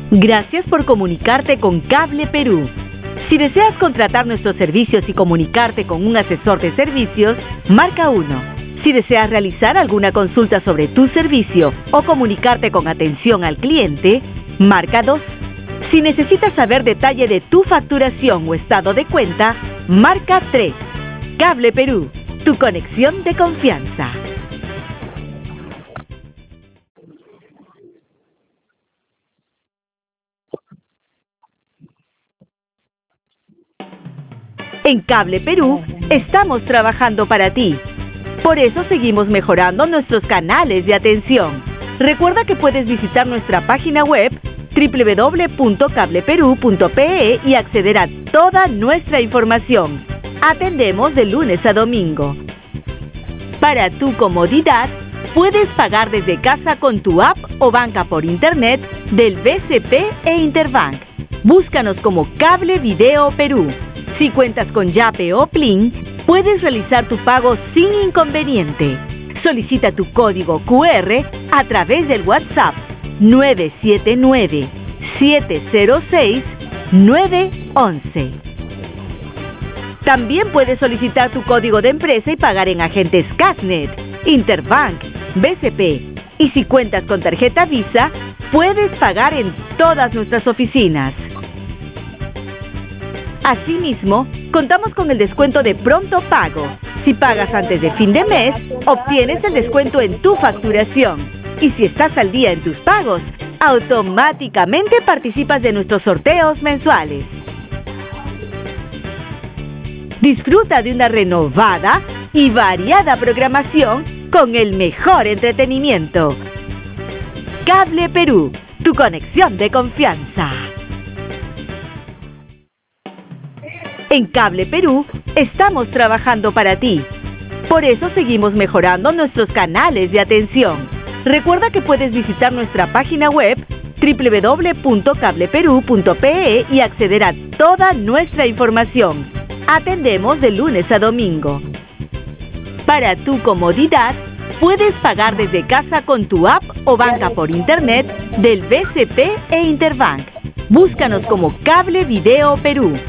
Gracias por comunicarte con Cable Perú. Si deseas contratar nuestros servicios y comunicarte con un asesor de servicios, marca 1. Si deseas realizar alguna consulta sobre tu servicio o comunicarte con atención al cliente, marca 2. Si necesitas saber detalle de tu facturación o estado de cuenta, marca 3. Cable Perú, tu conexión de confianza. En Cable Perú estamos trabajando para ti. Por eso seguimos mejorando nuestros canales de atención. Recuerda que puedes visitar nuestra página web www.cableperú.pe y acceder a toda nuestra información. Atendemos de lunes a domingo. Para tu comodidad, puedes pagar desde casa con tu app o banca por internet del BCP e Interbank. Búscanos como Cable Video Perú. Si cuentas con Yape o Plin, puedes realizar tu pago sin inconveniente. Solicita tu código QR a través del WhatsApp 979-706-911. También puedes solicitar tu código de empresa y pagar en agentes Casnet, Interbank, BCP. Y si cuentas con tarjeta Visa, puedes pagar en todas nuestras oficinas. Asimismo, contamos con el descuento de pronto pago. Si pagas antes de fin de mes, obtienes el descuento en tu facturación. Y si estás al día en tus pagos, automáticamente participas de nuestros sorteos mensuales. Disfruta de una renovada y variada programación con el mejor entretenimiento. Cable Perú, tu conexión de confianza. En Cable Perú estamos trabajando para ti. Por eso seguimos mejorando nuestros canales de atención. Recuerda que puedes visitar nuestra página web www.cableperú.pe y acceder a toda nuestra información. Atendemos de lunes a domingo. Para tu comodidad, puedes pagar desde casa con tu app o banca por internet del BCP e Interbank. Búscanos como Cable Video Perú.